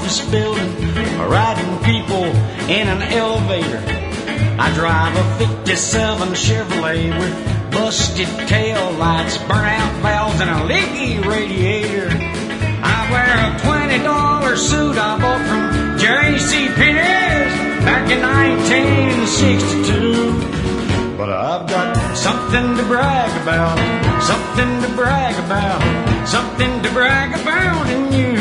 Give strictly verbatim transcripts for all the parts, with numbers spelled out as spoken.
office building, riding people in an elevator. I drive a fifty-seven Chevrolet with busted tail lights, burnt-out valves, and a leaky radiator. I wear a twenty dollar suit I bought from J C Penney's back in nineteen sixty-two. But I've got something to brag about, something to brag about, something to brag about in you.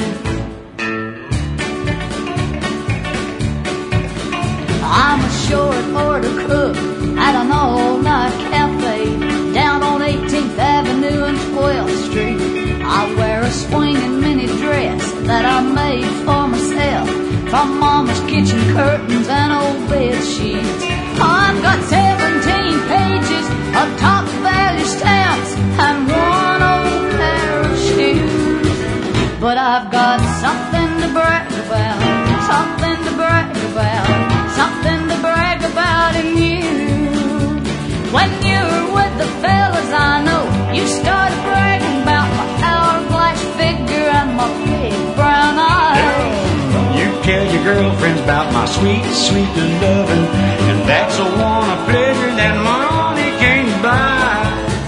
I'm a short order cook at an all-night cafe down on eighteenth Avenue and twelfth Street. I wear a swinging mini dress that I made for myself from Mama's kitchen curtains and old bed sheets. I've got seventeen pages of top value stamps and one old pair of shoes. But I've got something to brag about, something to brag about, something to brag about in you. When you're with the fellas I know, you start bragging about my hourglass figure and my big brown eyes. You tell your girlfriends about my sweet, sweet loving, and that's a one of pleasure that money can't buy.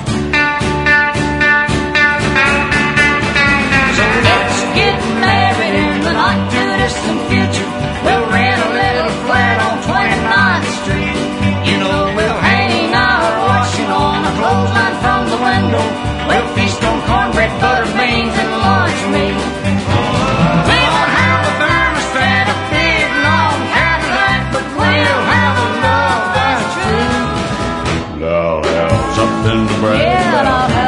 So let's get married in the not too distant future. We'll rent a little flat on twenty-ninth Street. You know we'll hang our washing on a clothesline from the window. We'll feast on cornbread, butter, beans, and lunch meat. We won't have a thermostat, a big long Cadillac, but we'll have a love that's true. I'll have something to brag Yeah, about.